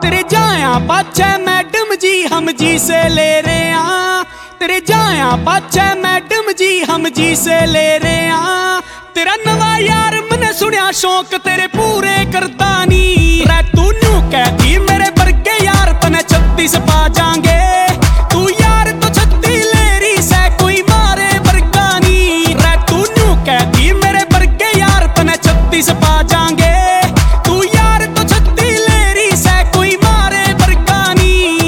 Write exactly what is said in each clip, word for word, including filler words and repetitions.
तेरे जाया पाछे मैडम जी हम जी से ले रहे हैं, तेरे जाया पाछे मैडम जी हम जी से ले रहे हैं। तेरा नवा यार मैंने सुनिया शौक तेरे पूरे करता नी, रै तू न्यू कहती मेरे वर्गे यार तने छत्तीस पा जाएंगे। तू यार तो छत्ती लेरी से कोई मारे वर्गा नी, रै तू न्यू कहती मेरे वर्गे यार तने छत्तीस पा जाएंगे। तू यार तो छत्ती लेरी से कोई मारे वर्गा नी।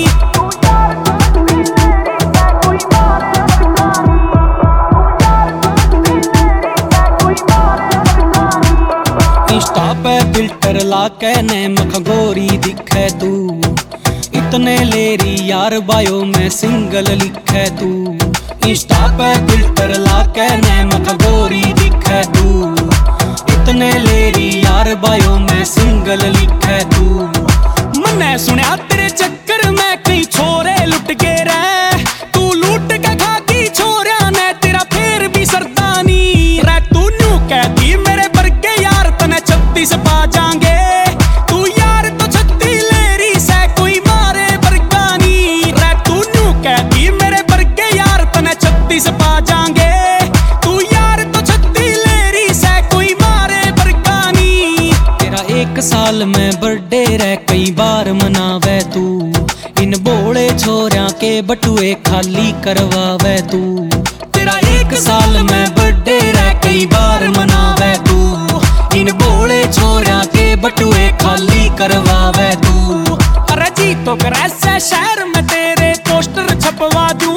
इंस्टा पे फिल्टर लाके ने मखगोरी दिखे तू, इतने लेरी यार बायो में सिंगल लिखे तू। इंस्टा पे फिल्टर लाके ने मखगोरी दिखे तू, इतने लेरी यार बायो में सिंगल लिखे तू। मन्ने सुनिया तेरे चक्कर में कई छोरे लुट गए रे, तू लूट के खाकी छोरिया ने तेरा फेर भी सरदानी, रै तू न्यू कहती मेरे वर्गे यार तने छत्तीस पा जाएंगे। तू यार तो छत्ती लेरी से कोई मारे वर्गा नी, रै तू न्यू कहती मेरे वर्गे यार तने छत्तीस पा जाएंगे। तू यार तो छत्ती लेरी से कोई मारे वर्गा नी। तेरा एक साल में बर्थडे रे कई बार मनावे तू, इन बोले छोरिया के बटुए खाली करवावे तू। तेरा एक साल में बर्थडे रे कई बार मनावे तू, इन बोले छोरिया के बटुए खाली करवावे तू। अरे जी तो कर ऐसे शहर में तेरे पोस्टर छपवा दूं,